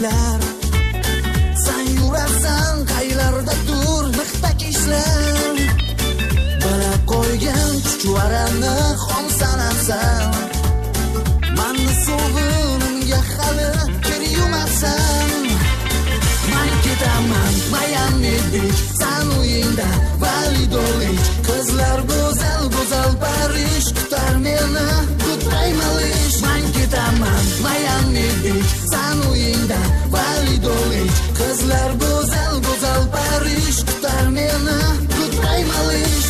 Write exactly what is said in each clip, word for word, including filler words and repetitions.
yurishlar. Sen yurasan qaylardadir mixtak ishlar. Bala qo'ygan chuchvarani xom sanarsan. Manni sovunimga hali kiryumasan. Man ketaman Miami Beach, sen uyingda Validolid. Qizlar go'zal go'zal Parij kutar meni, goodbye Malish. Man ketaman Miami Beach, sen uyingda Validolid. Qizlar go'zal go'zal Parij kutar meni, goodbye Malish.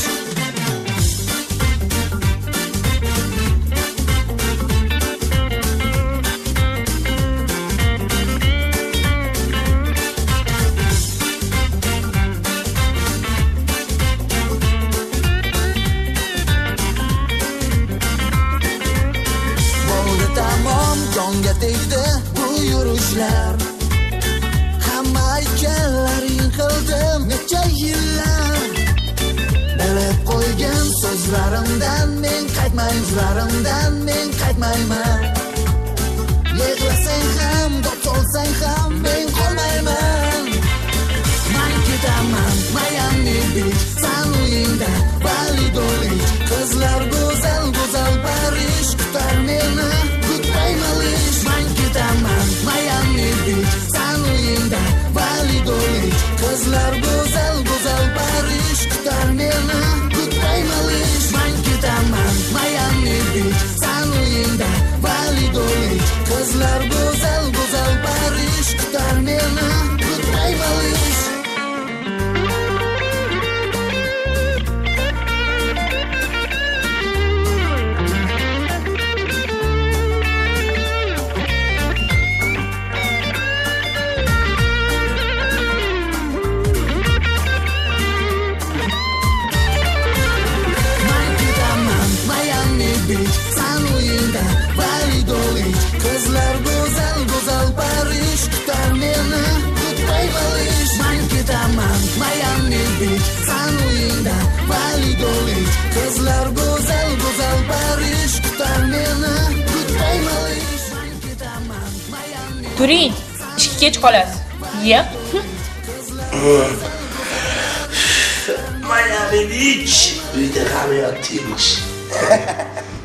Jonga tegdi bu yurishlar. Hamma aytganlaring qildim necha yillar. Bilib qo'ygan so'zlarimdan men qaytmay, yuzlarimdan men qaytmayman. Yig'lasang ham, dod solsang ham men qolmayman. Man ketaman Miami Beach, sen uyingda Validolid. Qizlar go'zal go'zal Parij kutar meni, goodbye Malish. Man ketaman Miami Beach, sen uyingda Validolid. Qizlar go'zal go'zal Parij kutar meni, goodbye Malish. Man ketaman Miami Beach, sen uyingda Validolid. Qizlar go'zal go'zal Parij kutar meni, goodbye Malish. Sen uyingda Validolid. Qizlar go'zal go'zal Parij kutar meni, goodbye Malish. Man ketaman Miami Beach, sen uyingda Validolid. Qizlar go'zal go'zal Parij kutar meni, goodbye Malish. Man ketaman Miami. Turing, ishga kech qolasiz. Yep. Miami Beach, uyda ham yotdingiz.